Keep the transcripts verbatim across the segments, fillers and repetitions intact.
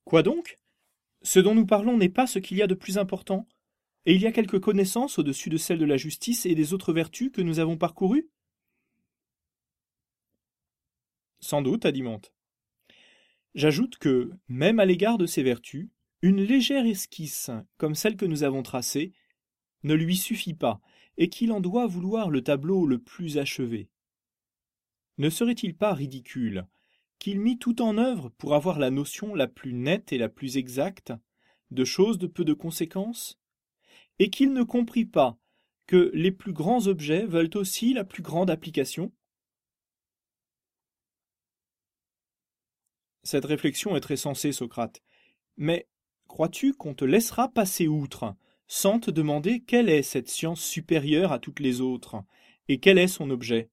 Quoi donc? Ce dont nous parlons n'est pas ce qu'il y a de plus important, et il y a quelques connaissances au-dessus de celles de la justice et des autres vertus que nous avons parcourues? Sans doute, Adimante. J'ajoute que, même à l'égard de ces vertus, une légère esquisse, comme celle que nous avons tracée, ne lui suffit pas, et qu'il en doit vouloir le tableau le plus achevé. Ne serait-il pas ridicule qu'il mit tout en œuvre pour avoir la notion la plus nette et la plus exacte de choses de peu de conséquence, et qu'il ne comprit pas que les plus grands objets veulent aussi la plus grande application? Cette réflexion est très sensée, Socrate, mais crois-tu qu'on te laissera passer outre, sans te demander quelle est cette science supérieure à toutes les autres, et quel est son objet?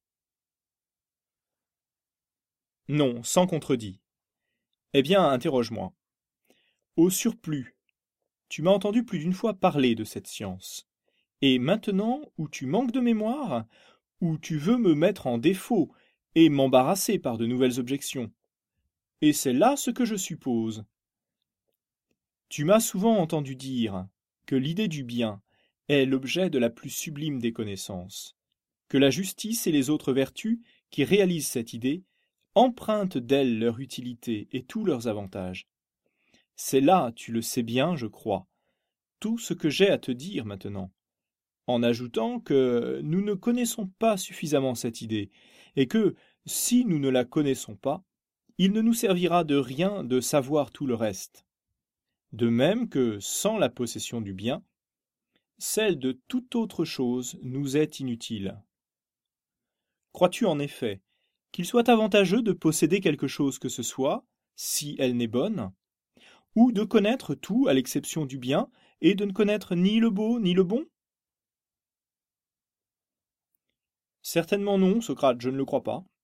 Non, sans contredit. Eh bien, interroge-moi. Au surplus, tu m'as entendu plus d'une fois parler de cette science. Et maintenant, où tu manques de mémoire, où tu veux me mettre en défaut et m'embarrasser par de nouvelles objections. Et c'est là ce que je suppose. Tu m'as souvent entendu dire que l'idée du bien est l'objet de la plus sublime des connaissances, que la justice et les autres vertus qui réalisent cette idée empruntent d'elle leur utilité et tous leurs avantages. C'est là, tu le sais bien, je crois, tout ce que j'ai à te dire maintenant, en ajoutant que nous ne connaissons pas suffisamment cette idée, et que, si nous ne la connaissons pas, il ne nous servira de rien de savoir tout le reste. De même que, sans la possession du bien, celle de toute autre chose nous est inutile. Crois-tu en effet qu'il soit avantageux de posséder quelque chose que ce soit, si elle n'est bonne, ou de connaître tout à l'exception du bien, et de ne connaître ni le beau ni le bon? Certainement non, Socrate, je ne le crois pas.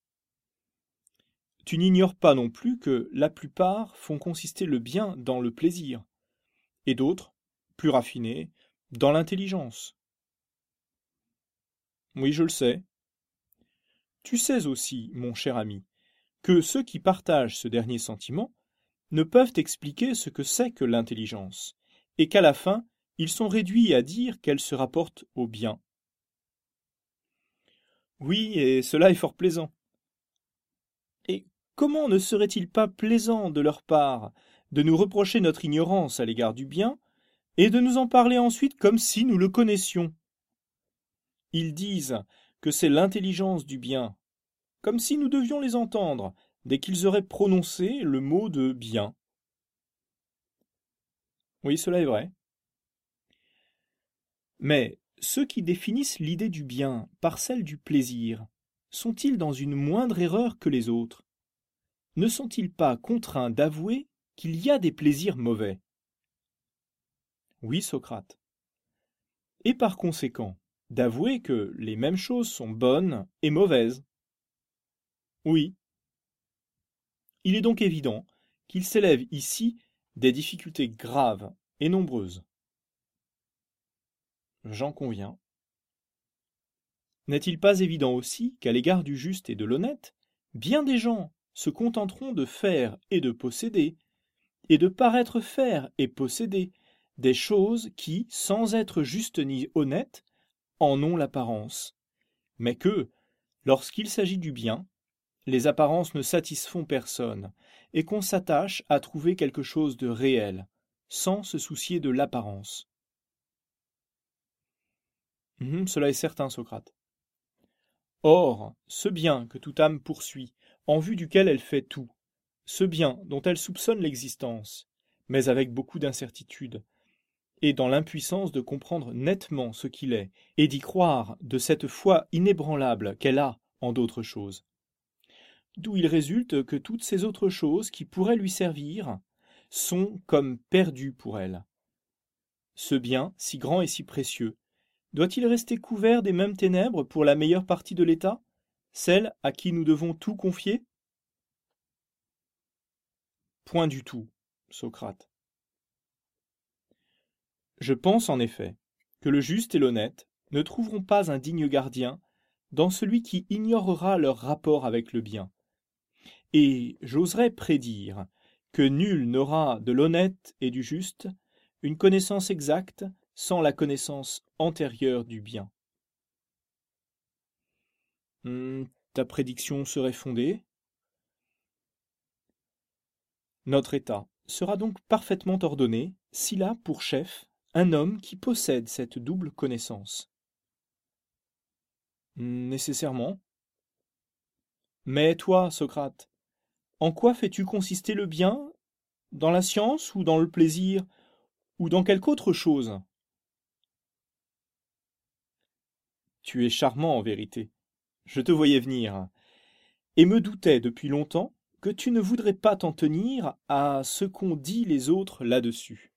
Tu n'ignores pas non plus que la plupart font consister le bien dans le plaisir, et d'autres, plus raffinés, dans l'intelligence. Oui, je le sais. Tu sais aussi, mon cher ami, que ceux qui partagent ce dernier sentiment ne peuvent expliquer ce que c'est que l'intelligence, et qu'à la fin, ils sont réduits à dire qu'elle se rapporte au bien. Oui, et cela est fort plaisant. Et comment ne serait-il pas plaisant de leur part de nous reprocher notre ignorance à l'égard du bien, et de nous en parler ensuite comme si nous le connaissions? Ils disent que c'est l'intelligence du bien, comme si nous devions les entendre dès qu'ils auraient prononcé le mot de bien. Oui, cela est vrai. Mais ceux qui définissent l'idée du bien par celle du plaisir, sont-ils dans une moindre erreur que les autres? Ne sont-ils pas contraints d'avouer qu'il y a des plaisirs mauvais? Oui, Socrate. Et par conséquent, d'avouer que les mêmes choses sont bonnes et mauvaises? Oui. Il est donc évident qu'il s'élève ici des difficultés graves et nombreuses. J'en conviens. N'est-il pas évident aussi qu'à l'égard du juste et de l'honnête, bien des gens se contenteront de faire et de posséder, et de paraître faire et posséder, des choses qui, sans être justes ni honnêtes, en ont l'apparence, mais que, lorsqu'il s'agit du bien, les apparences ne satisfont personne, et qu'on s'attache à trouver quelque chose de réel, sans se soucier de l'apparence. Hum, cela est certain, Socrate. Or, ce bien que toute âme poursuit, en vue duquel elle fait tout, ce bien dont elle soupçonne l'existence, mais avec beaucoup d'incertitude, et dans l'impuissance de comprendre nettement ce qu'il est, et d'y croire de cette foi inébranlable qu'elle a en d'autres choses. D'où il résulte que toutes ces autres choses qui pourraient lui servir sont comme perdues pour elle. Ce bien, si grand et si précieux, doit-il rester couvert des mêmes ténèbres pour la meilleure partie de l'État, celle à qui nous devons tout confier? Point du tout, Socrate. Je pense en effet que le juste et l'honnête ne trouveront pas un digne gardien dans celui qui ignorera leur rapport avec le bien. Et j'oserais prédire que nul n'aura de l'honnête et du juste une connaissance exacte sans la connaissance antérieure du bien. Hmm, ta prédiction serait fondée? Notre État sera donc parfaitement ordonné s'il a pour chef un homme qui possède cette double connaissance. Nécessairement. Mais toi, Socrate, en quoi fais-tu consister le bien? Dans la science ou dans le plaisir ou dans quelque autre chose? Tu es charmant en vérité. Je te voyais venir, et me doutais depuis longtemps que tu ne voudrais pas t'en tenir à ce qu'ont dit les autres là-dessus.